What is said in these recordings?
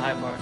high part.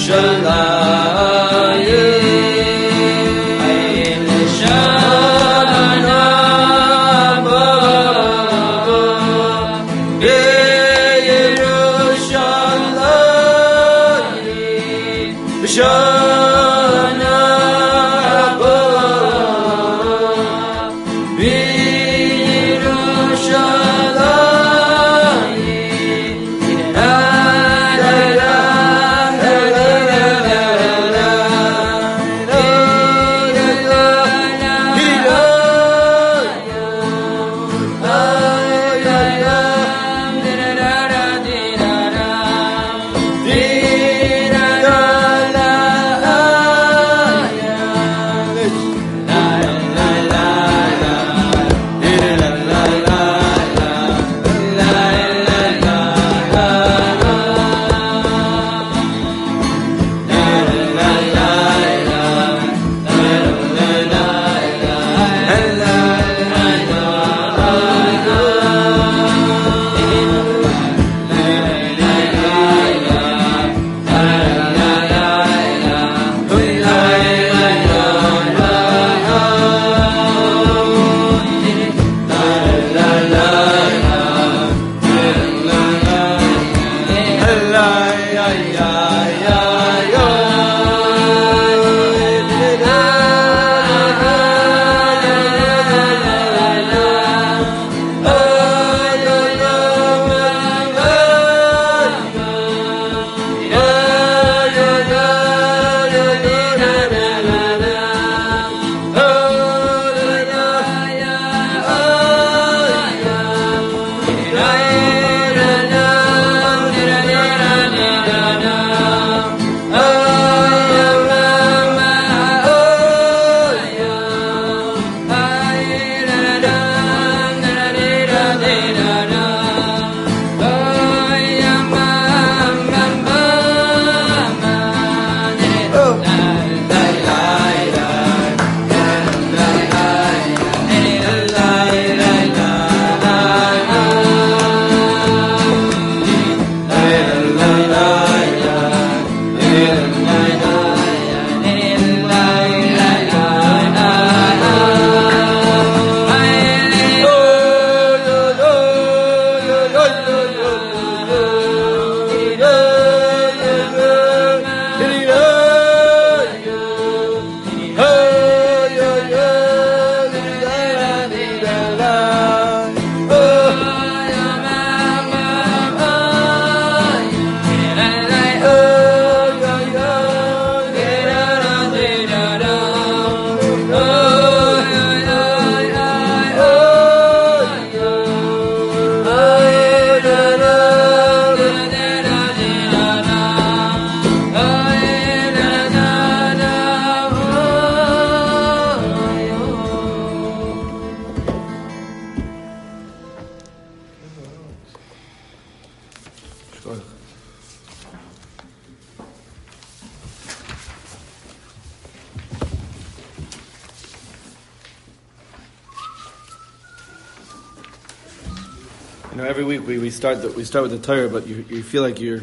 You know, every week we start with the Torah, but you feel like you're,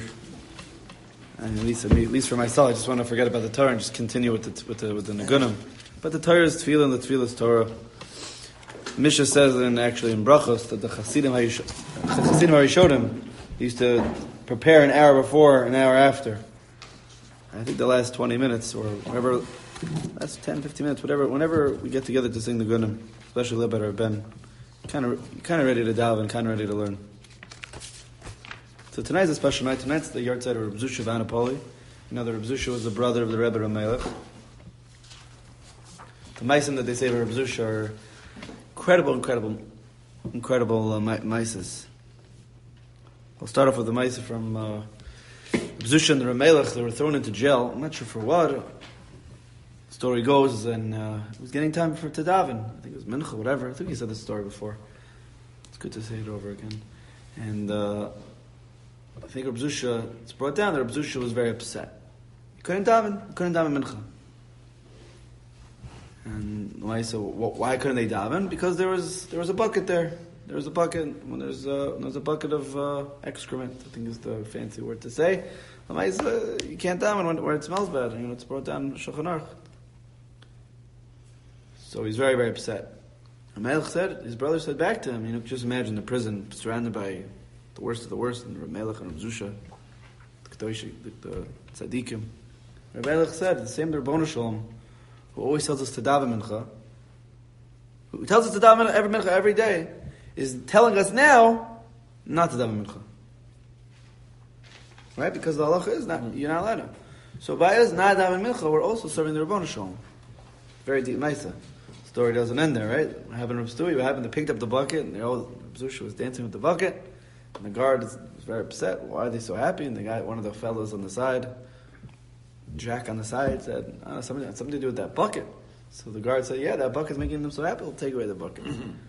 and at least for myself, I just want to forget about the Torah and just continue with the Nigunim. But the Torah is Tefillah, and the Tefillah is Torah. Misha says in Brachos that the Chassidim Harishonim used to prepare an hour before, an hour after. I think the last 20 minutes or whatever, that's 10, 15 minutes, whatever. Whenever we get together to sing the Gunim, especially Lebed or Ben, kind of ready to daven, kind of ready to learn. So tonight's a special night. Tonight's the yard side of Reb Zusha of Anapoli. You know, the Reb Zusha was the brother of the Rebbe Ramelech. The Maisim that they say of Reb Zusha are incredible Maises. I'll start off with the Maisa from Reb Zusha and the Ramelech. They were thrown into jail. I'm not sure for what. The story goes, and it was getting time to daven. I think it was Mincha, whatever. I think he said this story before. It's good to say it over again. And I think Reb Zusha, it's brought down that Reb Zusha was very upset. He couldn't daven Mincha. And why couldn't they daven? Because there was a bucket there. There was a bucket of excrement, I think is the fancy word to say. You can't daven where it smells bad. It's brought down Shulchan Aruch. So he's very, very upset. Melech said, his brother said back to him, just imagine the prison surrounded by the worst of the worst, and Melech and Zusha, the tzaddikim. Melech said, the same Rabbeinu Shalom, who always tells us to daven mincha, who tells us to daven mincha every day, is telling us now not to daven mincha. Right? Because the halacha is you're not allowed to. So by us not daven mincha, we're also serving the Rabbeinu Shalom. Very deep Maisa. Story doesn't end there, right? What happened to Rav Stewie? What happened? They picked up the bucket, and Zusha was dancing with the bucket, and the guard was very upset. Why are they so happy? And the guy, one of the fellows on the side, Jack on the side, said, something to do with that bucket. So the guard said, yeah, that bucket's making them so happy, we'll take away the bucket.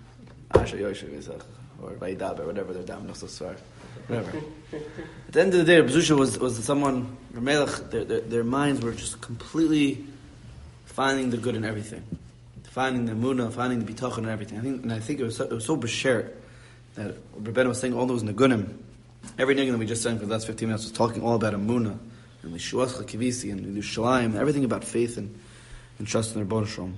Or Vaidab, or whatever they're down, whatever. At the end of the day, Rav Zusha was someone, their minds were just completely finding the good in everything. Finding the emunah, finding the bitachon and everything. I think it was so b'sher that Rebbeinu was saying all those negunim. Every niggun that we just sang for the last 15 minutes was talking all about emunah and lishuach l'kivisi and Yerushalayim, everything about faith and trust in Rebbeinu Shalom.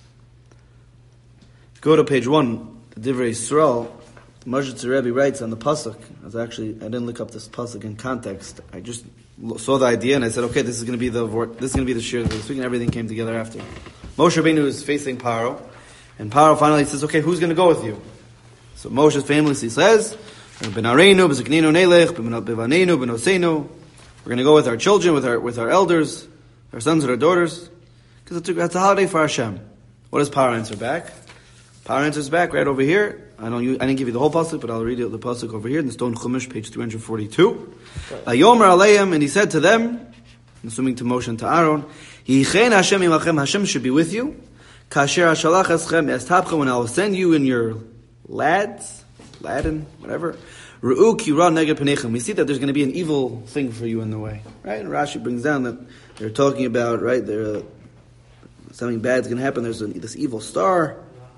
Go to page 1, the Divrei Yisrael. Moshe Rebbe writes on the pasuk. I didn't look up this pasuk in context. I just saw the idea and I said, okay, this is going to be the shir this week, and everything came together after. Moshe Rabbeinu is facing Paro, and Paro finally says, okay, who's going to go with you? So Moshe famously says, we're going to go with our children, with our elders, our sons and our daughters, because it's a holiday for Hashem. What does Paro answer back? Paro answers back right over here. I didn't give you the whole pasuk, but I'll read the pasuk over here in the Stone Chumash, page 342. Yomer Aleim, and he said to them, assuming to Moshe and to Aaron, Hashem should be with you. When I will send you in your Latin, whatever. We see that there's going to be an evil thing for you in the way, right? And Rashi brings down that they're talking about, right? Something bad's going to happen. There's this evil star.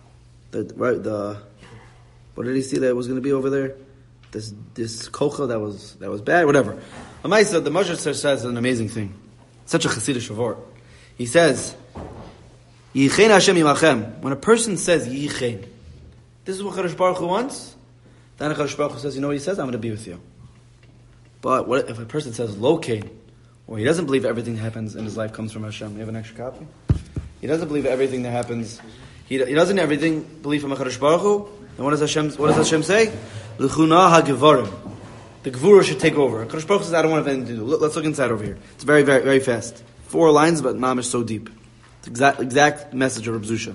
What did he see that was going to be over there? This kocha that was bad, whatever. Amaisa, the Moshe says an amazing thing. Such a Hasidic shavor. He says, Yichein Hashem imachem. When a person says Yichein, this is what Kadosh Baruch Hu wants. Then Kadosh Baruch Hu says, you know what he says? I'm going to be with you. But what if a person says Lokein, or he doesn't believe everything that happens in his life comes from Hashem? You have an extra copy? He doesn't believe everything that happens. He doesn't everything believe from Kadosh Baruch Hu. And what does Hashem say? L'chuna ha-gevarim. The Gevurah should take over. Kadosh Baruch Hu says, I don't want anything to do. Let's look inside over here. It's very, very, very fast. 4 lines, but mamish so deep. It's exact message of Rav Zusha.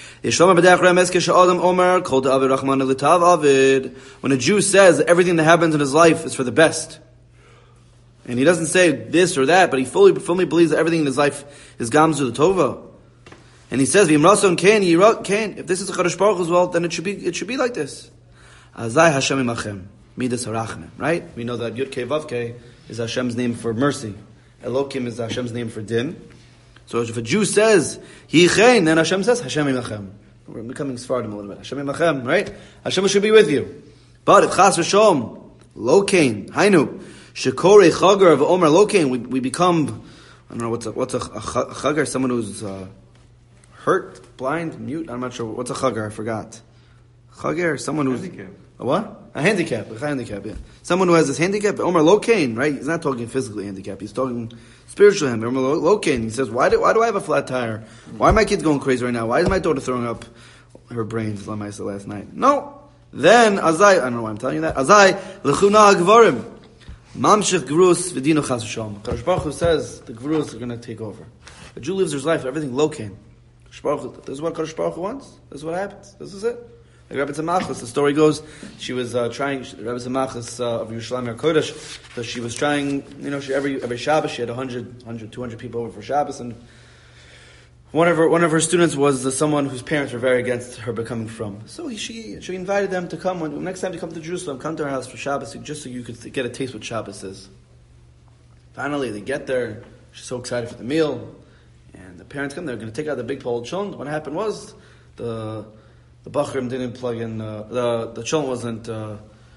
When a Jew says everything that happens in his life is for the best, and he doesn't say this or that, but he fully believes that everything in his life is gamzu the tova, and he says, if this is a Kadosh Baruch Hu as well, then it should be like this. Azai Hashem imachem. Midas harachmim, right? We know that Yud Kei Vav Kei is Hashem's name for mercy. Elokim is Hashem's name for din. So if a Jew says Yichein, then Hashem says Hashem imachem. We're becoming Sfardim a little bit. Hashem imachem, right? Hashem should be with you. But if Chas V'Shalom Lokein Hainu Shekore Chagar of Omer Lokein, we become, I don't know what's a Chagar, someone who's hurt, blind, mute. I'm not sure what's a Chagar. I forgot. Chagar, someone who's a what? A handicap, yeah. Someone who has this handicap, Omer Lokein, right? He's not talking physically handicap. He's talking spiritually handicap. Omer Lokein. He says, why do I have a flat tire? Why are my kids going crazy right now? Why is my daughter throwing up her brains last night? No. Then, Azai, I don't know why I'm telling you that. Azai, L'chuna HaGvarim. Mamshech Gvurus V'dinu Chas V'Shalom. Kadosh Baruch Hu says the Gvurus are going to take over. A Jew lives his life, everything Lokein. This is what Kadosh Baruch Hu wants. This is what happens. This is it. Like Rebbe Tzemachos, the story goes, she was trying, Rebbe Tzemachos of Yerushalayim HaKodesh, so she was trying, every Shabbos she had 200 people over for Shabbos, and one of her students was someone whose parents were very against her becoming from. So she invited them to come, next time you come to Jerusalem, come to her house for Shabbos, just so you could get a taste what Shabbos is. Finally, they get there, she's so excited for the meal, and the parents come, they're going to take out the big pole chon. What happened was, the Bachrim didn't plug in, the chon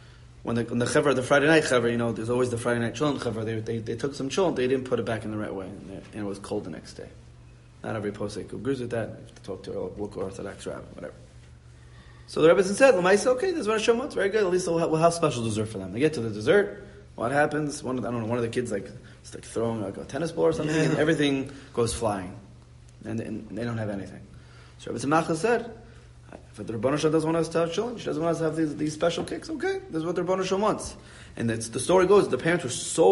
when the chevra, the Friday night chevra, there's always the Friday night children chevra. They took some children, they didn't put it back in the right way, and it was cold the next day. Not every posek agrees with that. You have to talk to a local Orthodox rabbi, whatever. So the Rebbe said, "L'maisa, okay, this is what Hashem wants. Very good. At least we'll have special dessert for them. They get to the dessert. What happens? One of the kids it's like throwing a tennis ball or something, and everything goes flying, and they don't have anything. So Rebbe Tzemach said, if the Rebbeinu Shalom doesn't want us to have children, she doesn't want us to have these special kicks. Okay, this is what the Rebbeinu Shalom wants. And the story goes, the parents were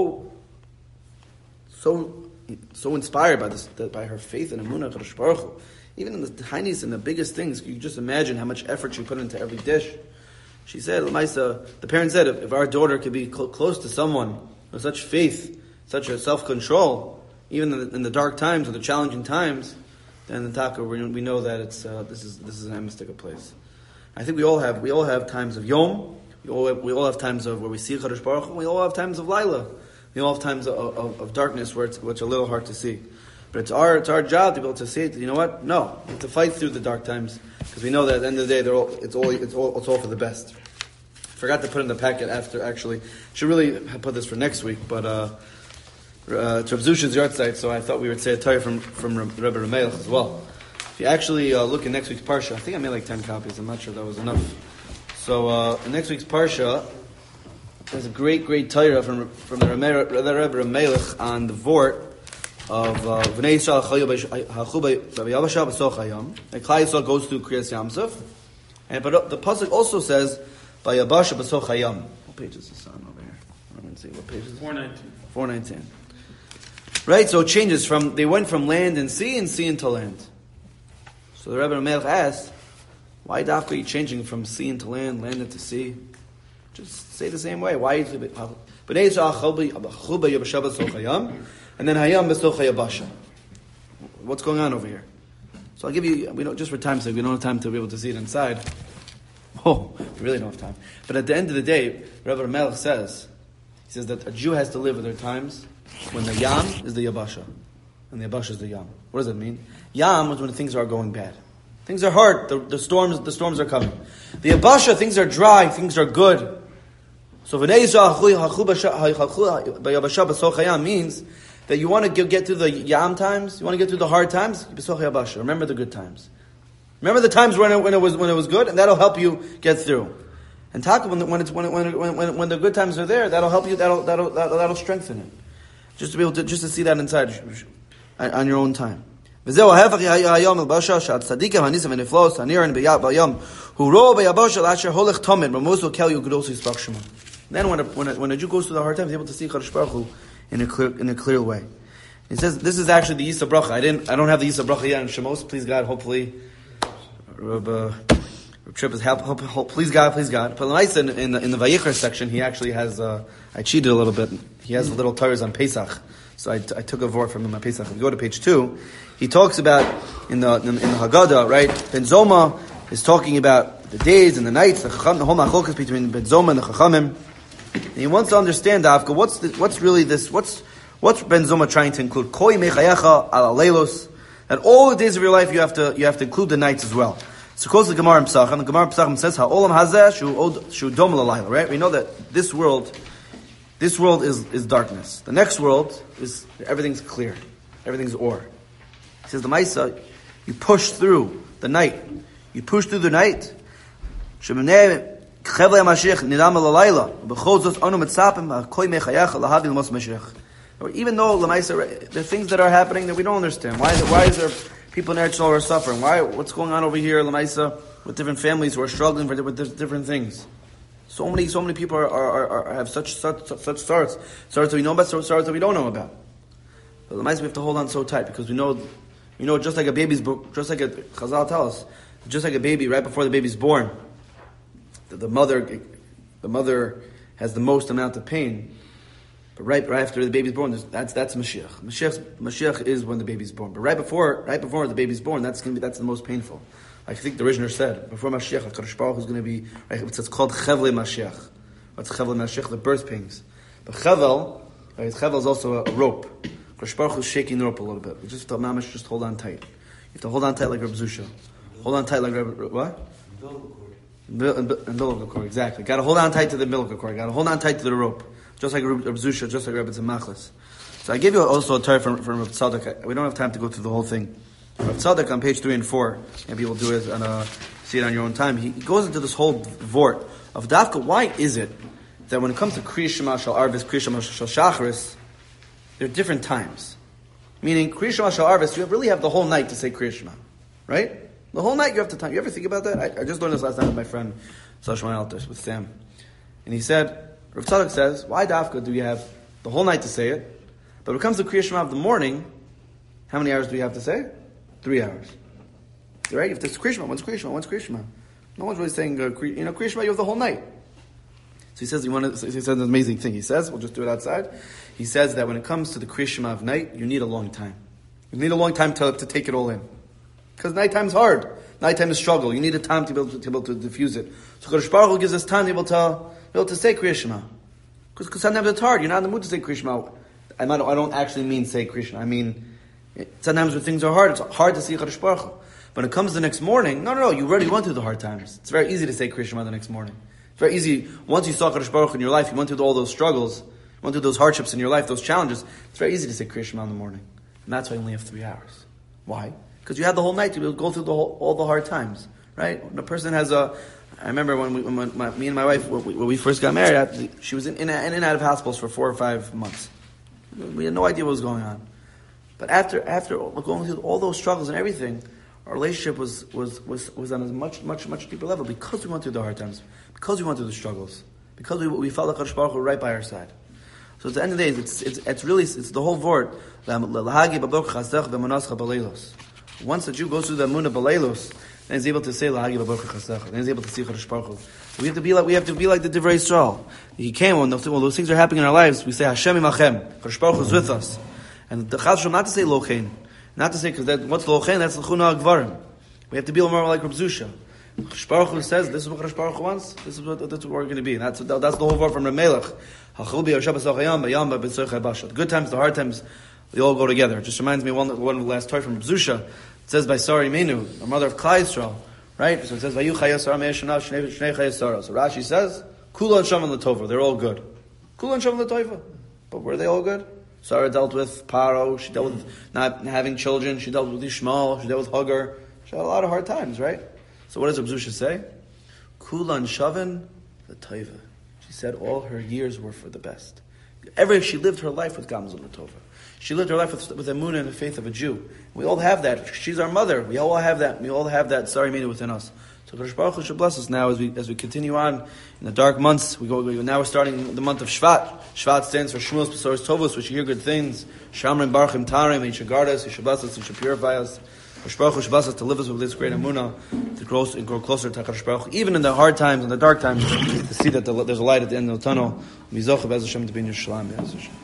so inspired by her faith in Emunah Kadosh Baruch Hu. Even in the tiniest and the biggest things, you just imagine how much effort she put into every dish. She said, the parents said, if our daughter could be close to someone with such faith, such a self-control, even in the dark times or the challenging times, then in Taka we know that this is an mystic place. I think we all have times of Yom. We all have times of where we see Kadosh Baruch Hu. We all have times of Laila. We all have times of darkness where it's a little hard to see. But it's our job to be able to see it. You know what? No, we have to fight through the dark times because we know that at the end of the day, it's all for the best. Forgot to put in the packet after. Actually, should really put this for next week. But it's Rav Zusha's yard site, so I thought we would say a Torah from Rebbe Ramelech as well. If you actually look in next week's parsha, I think I made like 10 copies. I'm not sure that was enough. So in next week's parsha, there's a great Torah from the Rebbe Ramelech on the vort of V'nei Yisrael hachu b'yabasha b'soch hayam. And Klal Yisrael goes through Kriyas Yamsuf, but the pasuk also says b'yabasha b'soch hayam. What page is this on over here? I don't even see what page is it. 419. Right, so it changes they went from land and sea into land. So the Rebbe Melech asked, why dafka are you changing from sea into land into sea? Just say the same way. Why is it? And then hayam b'soch hayabasha. What's going on over here? So I'll give you, just for time's sake, we don't have time to be able to see it inside. Oh, we really don't have time. But at the end of the day, Rebbe Melech says that a Jew has to live with their times when the yam is the yabasha, and the yabasha is the yam. What does that mean? Yam is when things are going bad. Things are hard. The storms are coming. The yabasha, things are dry. Things are good. So means that you want to get through the yam times. You want to get through the hard times. Remember the good times. Remember the times when it was good, and that'll help you get through. And talk when the good times are there, that'll help you. That'll strengthen it. Just to be able to see that inside on your own time. Then when it when a Jew goes through the hard times, he's able to see Kadosh Baruch Hu in a clear way. He says this is actually the Yisa Bracha. I don't have the Yisa Bracha yet in Shemos. Please God, hopefully, Trip is help. Please God. But in the Vayikra section, he actually has. I cheated a little bit. He has the little Torahs on Pesach, so I took a vort from him on Pesach. If you go to page 2, he talks about in the Haggadah, right? Ben Zoma is talking about the days and the nights, the whole machlokas between Ben Zoma and the Chachamim. And he wants to understand, Avka, what's Ben Zoma trying to include? Koi mechayecha ala leilos. That all the days of your life you have to include the nights as well. So close to the Gemara in Pesachim. The Gemara in Pesachim says, "Ha'olam hazeh shu dom l'layla." Right? We know that this world is darkness. The next world is everything's clear, everything's or. He says the Maisa, you push through the night. You push through the night. Sheminei chevlei Mashiach nidam l'layla. B'chol zos anu mitzapim ha'koi mechayach lahavi l'mos Mashiach. Even though the Maisa, the things that are happening that we don't understand. Why is there people in Eretz Yisrael are suffering? What's going on over here, Lamaisa, with different families who are struggling with different things? So many people have such starts that we know about, starts that we don't know about. But Lamaisa, we have to hold on so tight because we know, just like a baby's, just like Chazal tell us, just like a baby, right before the baby's born, the mother has the most amount of pain. But right after the baby's born, that's Mashiach. Mashiach is when the baby's born. But right before the baby's born, that's the most painful. I think the Rishner said before Mashiach, HaKadosh Baruch Hu is going to be. Right, it's called Chevle Mashiach. What's Chevle Mashiach? The birth pains. But Chevel is also a rope. HaKadosh Baruch Hu is shaking the rope a little bit. You just hold on tight. You have to hold on tight like Reb Zusha. Hold on tight like Reb what? Umbilical cord, exactly. Got to hold on tight to the umbilical cord. Got to hold on tight to the rope, just like Reb Zusha, just like Rebbe Tzemachlis. So I give you also a Torah from Rav Tzadok. We don't have time to go through the whole thing. Rav Tzadok on page 3 and 4, maybe we'll do it and see it on your own time. He goes into this whole vort of Dafka. Why is it that when it comes to Kriya Shema Shal Arvis, Kriya Shema Shal Shacharis, there are different times? Meaning, Kriya Shema Shal Arvis, you really have the whole night to say Kriya Shema, right? The whole night you have the time. You ever think about that? I just learned this last night with my friend Sashman Alters, with Sam. And he said, Rav Tzadok says, why Dafka do you have the whole night to say it? But when it comes to Kriya Shema of the morning, how many hours do you have to say? 3 hours. Right? If there's Kriya Shema, when's Kriya Shema? When's Kriya Shema? No one's really saying, Kriya Shema, you have the whole night. So he says, he says an amazing thing. He says, we'll just do it outside. He says that when it comes to the Kriya Shema of night, you need a long time. You need a long time to take it all in. Because nighttime's hard. Nighttime is struggle. You need a time to be able to diffuse it. So Kadosh Baruch Hu gives us time to be able to say Kriya Shema. Because sometimes it's hard. You're not in the mood to say Kriya Shema. I don't actually mean say Kriya Shema. I mean, sometimes when things are hard, it's hard to see Kadosh Baruch Hu. When it comes the next morning, no, you already went through the hard times. It's very easy to say Kriya Shema the next morning. It's very easy. Once you saw Kadosh Baruch Hu in your life, you went through all those struggles, you went through those hardships in your life, those challenges. It's very easy to say Kriya Shema in the morning. And that's why you only have 3 hours. Why? Because you had the whole night to be able to go through all the hard times, right? When a person has I remember when me and my wife, when we first got married, she was in and out of hospitals for 4 or 5 months. We had no idea what was going on. But after going through all those struggles and everything, our relationship was on a much deeper level because we went through the hard times, because we went through the struggles, because we felt like Kadosh Baruch Hu right by our side. So at the end of the day, it's really the whole word. Once the Jew goes through the Amunah B'Leilos, then he's able to say Lahagi B'Baruch Chasecha. Then he's able to see Kadosh Baruch Hu. So we have to be like the Divrei Yisrael. He came when those things are happening in our lives. We say Hashem Imachem. Kadosh Baruch Hu is with us. And the Chaz Shalom not to say Lochein, not to say because what's Lochein? That's L'chuna Agvarim. We have to be more like Reb Zusha. Kadosh Baruch Hu says, "This is what Kadosh Baruch Hu wants. This is what we're going to be." And that's the whole word from Reb Melech. The good times, the hard times, they all go together. It just reminds me of one of the last Torah from Reb Zusha. It says by Sari Menu, our mother of Klai Yisrael, right? So it says, "Vayu Chayasar Me'eshanav Shnei Chayasara." So Rashi says, "Kula and Shaman L'Tova." They're all good. Kula and Shaman L'Tova. But were they all good? Sarah dealt with Paro. She dealt with not having children. She dealt with Ishmael. She dealt with Hagar. She had a lot of hard times, right? So what does Reb Zusha say? Kula and Shavan L'Tova. She said all her years were for the best. She lived her life with Gamzul L'Tova. She lived her life with the emunah and the faith of a Jew. We all have that. She's our mother. We all have that. We all have that Sari Minu within us. So Kadosh Baruch Hu should bless us now as we continue on in the dark months. Now we're starting the month of Shvat. Shvat stands for Shmuel's Besoros Tovos, which you hear good things. Shamrim Barachim Tarim. He should guard us. He should bless us. He should purify us. Kadosh Baruch Hu should bless us to live us with this great emunah, to grow closer to Kadosh Baruch Hu, even in the hard times, in the dark times, to see that there's a light at the end of the tunnel. Mizoch Bez Hashem to be in Yerushalayim.